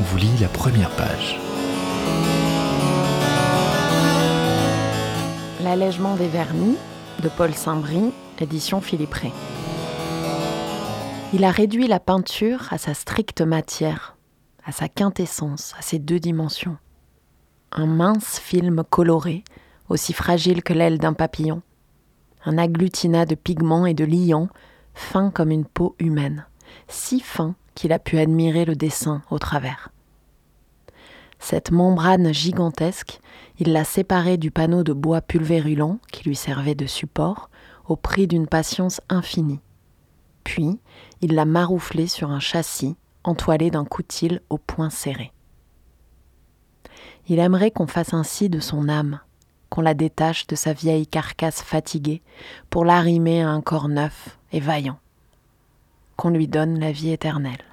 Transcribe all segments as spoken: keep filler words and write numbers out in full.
On vous lit la première page. L'allègement des vernis de Paul Saint-Brie, édition Philippe Ray. Il a réduit la peinture à sa stricte matière, à sa quintessence, à ses deux dimensions. Un mince film coloré, aussi fragile que l'aile d'un papillon. Un agglutinat de pigments et de liants, fin comme une peau humaine, si fin qu'il a pu admirer le dessin au travers. Cette membrane gigantesque, il l'a séparée du panneau de bois pulvérulent qui lui servait de support, au prix d'une patience infinie. Puis, il l'a marouflée sur un châssis, entoilé d'un coutil au poing serré. Il aimerait qu'on fasse ainsi de son âme, qu'on la détache de sa vieille carcasse fatiguée pour l'arrimer à un corps neuf et vaillant, qu'on lui donne la vie éternelle.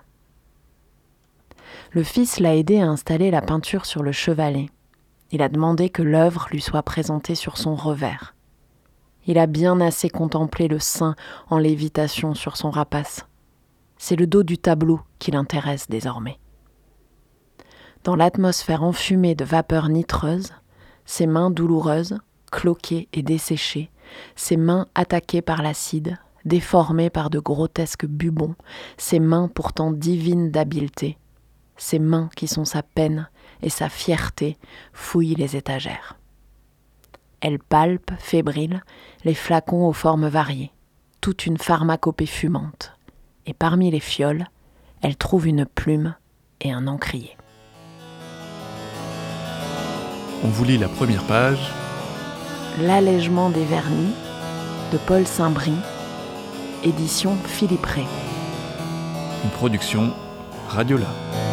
Le fils l'a aidé à installer la peinture sur le chevalet. Il a demandé que l'œuvre lui soit présentée sur son revers. Il a bien assez contemplé le sein en lévitation sur son rapace. C'est le dos du tableau qui l'intéresse désormais. Dans l'atmosphère enfumée de vapeurs nitreuses, ses mains douloureuses, cloquées et desséchées, ses mains attaquées par l'acide, déformées par de grotesques bubons, ses mains pourtant divines d'habileté, ses mains qui sont sa peine et sa fierté fouillent les étagères. Elle palpe, fébrile, les flacons aux formes variées, toute une pharmacopée fumante. Et parmi les fioles, elle trouve une plume et un encrier. On vous lit la première page. L'allègement des vernis de Paul Saint-Brie, édition Philippe Ray. Une production Radiola.